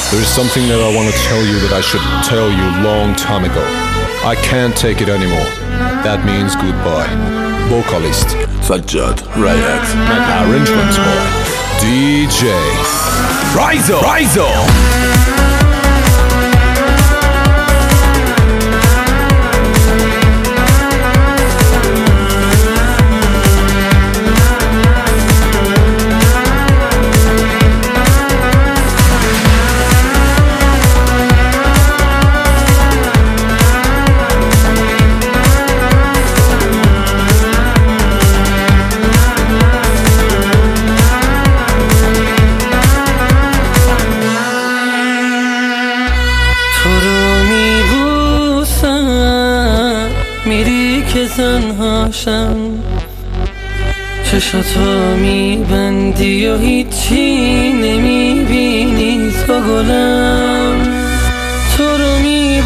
There is something that I want to tell you that I should tell you long time ago. I can't take it anymore. That means goodbye. Vocalist Sajjad Riot Arrangement boy DJ Rizo تنهاشم چشاتو میبندی و هیچی نمیبینی تو گلم تو رو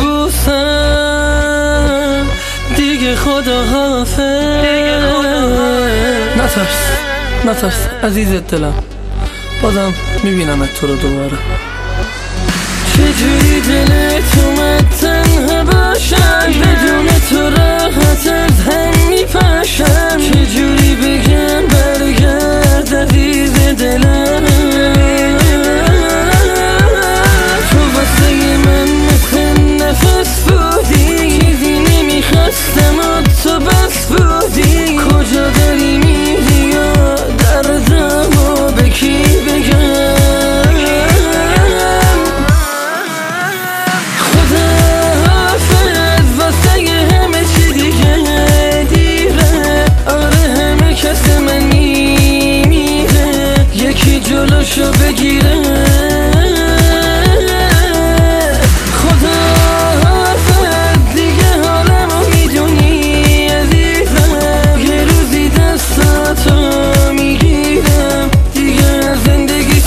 میبوسم دیگه خدا حافظ نترس عزیزت دلم بازم میبینم تو رو دوباره چجوری دلت اومد تنها باشم بدون تو راحت از هم میپاشم چجوری بگم برگرد عزیز دلم تو واسه من مثل نفس بودی چیزی نمیخواستم و تو بس بودی کجا داری میری و دردمو به کی بگم جلوشو بگیره خدا حافظ دیگه حالمو میدونی عزیزم یه روزی دستاتو میگیرم دیگه از زندگی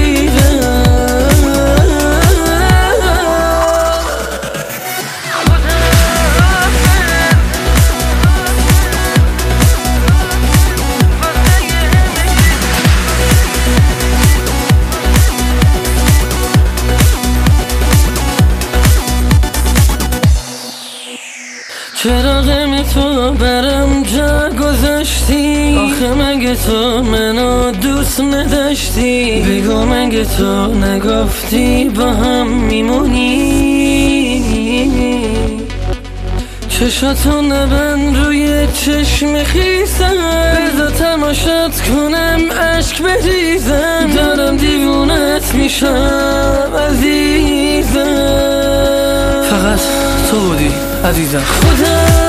چراغم تو برم جا گذاشتی آخه مگه تو منو دوست نداشتی بگو مگه تو نگفتی با هم میمونی چشاتو نبند روی چشم خیسم بذار تماشات کنم عشق بریزم دارم دیوونت میشم عزیزم فقط تو بودی عزیزم خدا